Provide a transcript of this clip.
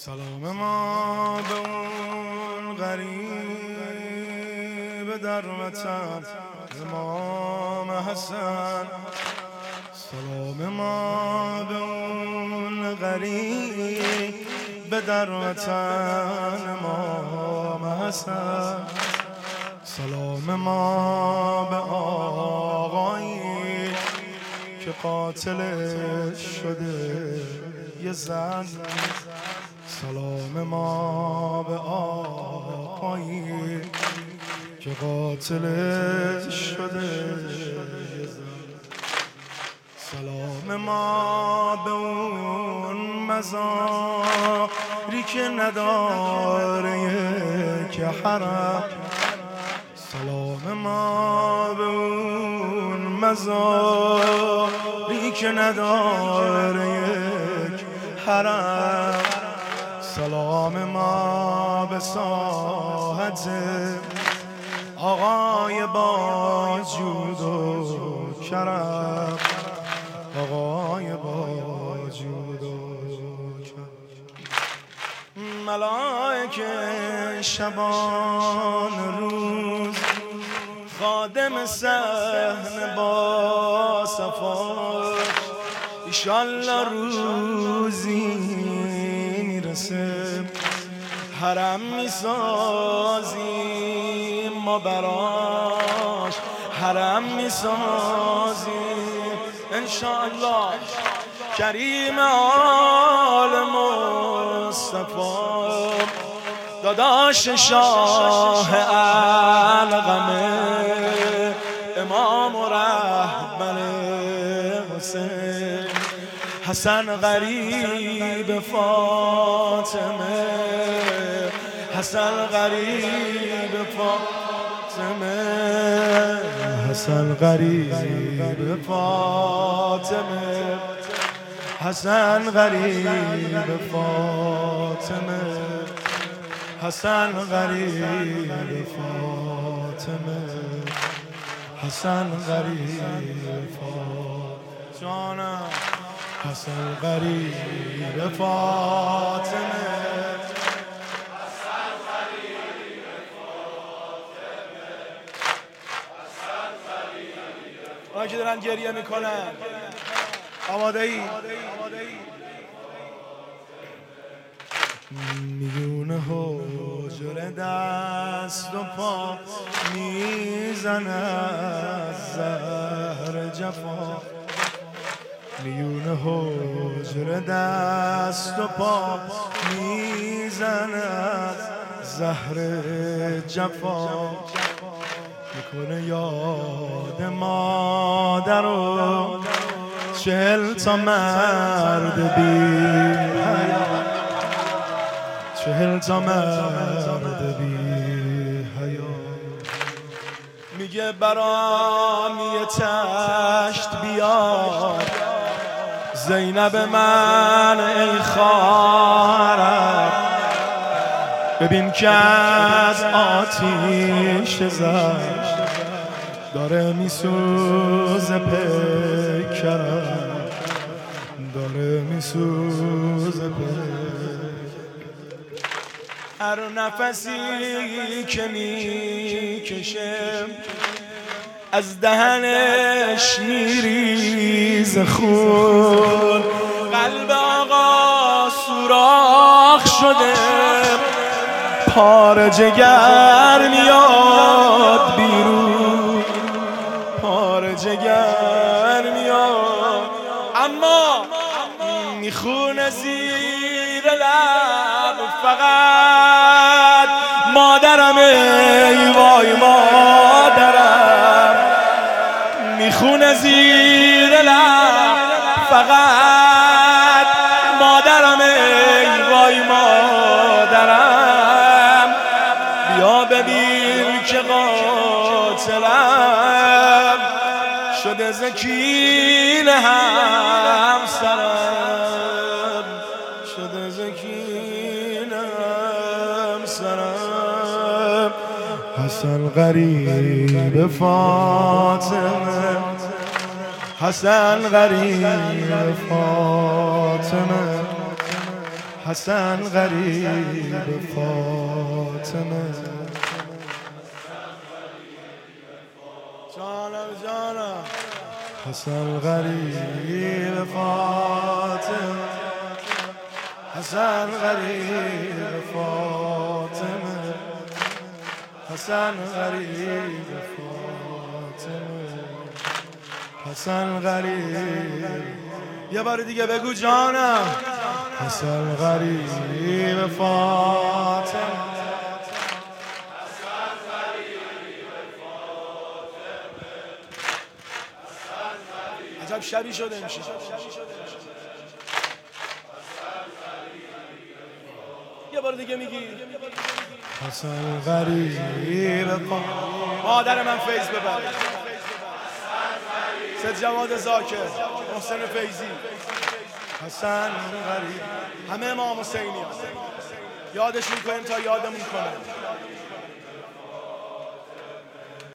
سلام ما به اون غریب در وطن امام حسن. سلام ما به اون غریب در وطن امام حسن. سلام ما به آقایی که قاتلش شده یه زن. سلام ما به آقایی که قاتلش شده یه زن. سلام ما به اون مزاری که نداره یک حرم. سلام ما به اون مزاری که نداره یک حرم. سلام ما به ساحت آقای با جود و کرم. آقای با جود و کرم. ملائکه شبان روز خادم صحن با صفاش. ایشالله روزی میرسه حرم میسازیم ما براش. حرم میسازیم انشاءالله. کریم آل مصطفی داداش شاه علقمه امام و رهبر حسین. حسن غریب فاطمه. حسن غریب فاطمه. حسن غریب فاطمه. حسن غریب فاطمه. حسن غریب فاطمه. حسن غریب فاطمه. جانم حسن غریب فاطمه. حسن غریب فاطمه. حسن غریب. اونا که دارن گریه میکنن آماده ای؟ میون حجره دست و پا میزنه از زهر جفا. میون حجره دست و پا میزنه از زهر جفا. میکنه یاد مادر و 40 تا مرد بی حیا. 40 تا مرد بی حیا. میگه برام یه تشت بیار زینب من ای خواهرم. ببین که از آتیش زد داره میسوزه پیکرم. داره میسوزه پیکرم. هر نفسی که میکشه از دهنش میریز خون. قلب آقا سوراخ شده پاره جگر میاد بیرون. پاره جگر میاد اما میخونه زیر لب فقط مادرم. ای وای مادرم. میخونه زیر لب فقط مادرم. ای وای مادرم. بیا ببین که قاتلم شده زکین همسرم. شده زکین همسرم. حسن غریب فاطمه. حسن غریب فاطمه. حسن غریب فاطمه جانم جانم حسن غریب فاطمه حسن غریب فاطمه حسن غریب فاطمه حسن غریب یه بار دیگه بگو جانم حسن غریب فاطمه عجب شبی شده میشه یه بار دیگه میگی حسن غریب فاطمه مادر من فیض ببره سید جواد زاکر محسن فیضی حسن غریب همه امام حسینی یادش میکنیم تا یادمون کنه